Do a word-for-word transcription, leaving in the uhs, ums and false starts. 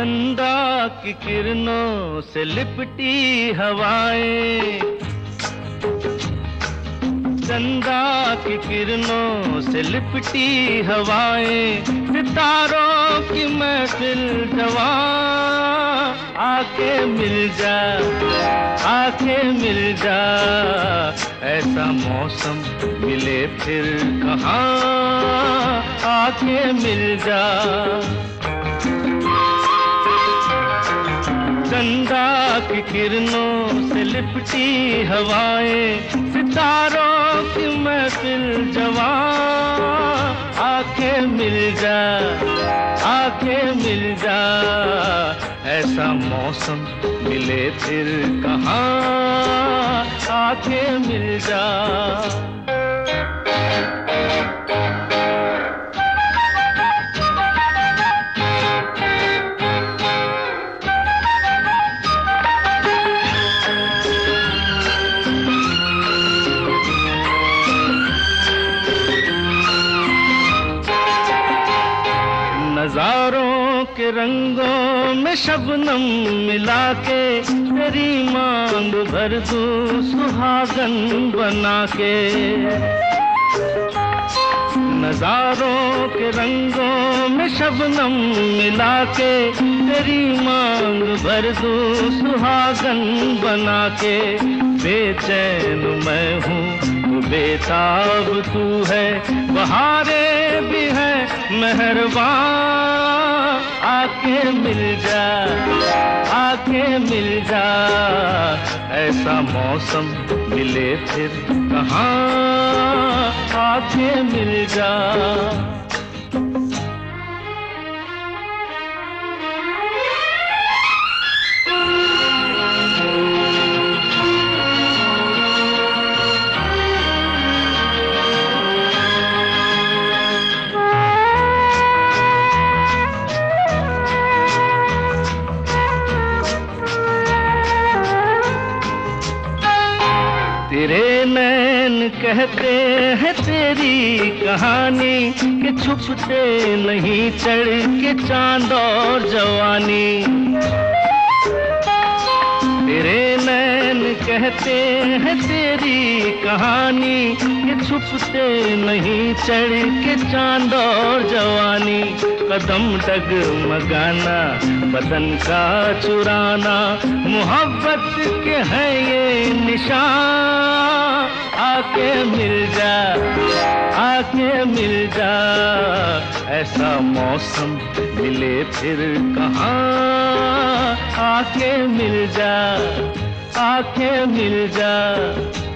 चंदा की किरणों से लिपटी हवाएं, चंदा की किरणों से लिपटी हवाएं, सितारों की महफिल जवां, आके मिल जा, आके मिल जा, ऐसा मौसम मिले फिर कहाँ, आके मिल जा। चंदा की किरणों से लिपटी हवाएं, सितारों की महफिल जवां, आके मिल जा, आके मिल जा, ऐसा मौसम मिले फिर कहाँ, आके मिल जा। नजारों के रंगों में शबनम मिला के, तेरी मांग भर दूं सुहागन बना के। नजारों के रंगों में शबनम मिला के, तेरी मांग भर दूं सुहागन बना के। बेचैन मैं हूँ तू बेताब तू है, बहारें भी है मेहरबान, आके मिल जा, आके मिल जा, ऐसा मौसम मिले फिर कहाँ, आके मिल जा। तेरे नैन कहते हैं तेरी कहानी, कि छुपते नहीं चढ़ के चांद और जवानी। तेरे नैन कहते हैं तेरी कहानी, कि छुपते नहीं चढ़ के चांद और जवानी। कदम डगमगाना, बदन का चुराना, मोहब्बत के हैं ये निशान, आके मिल जा, आके मिल जा, ऐसा मौसम मिले फिर कहाँ, आके मिल जा, आके मिल जा।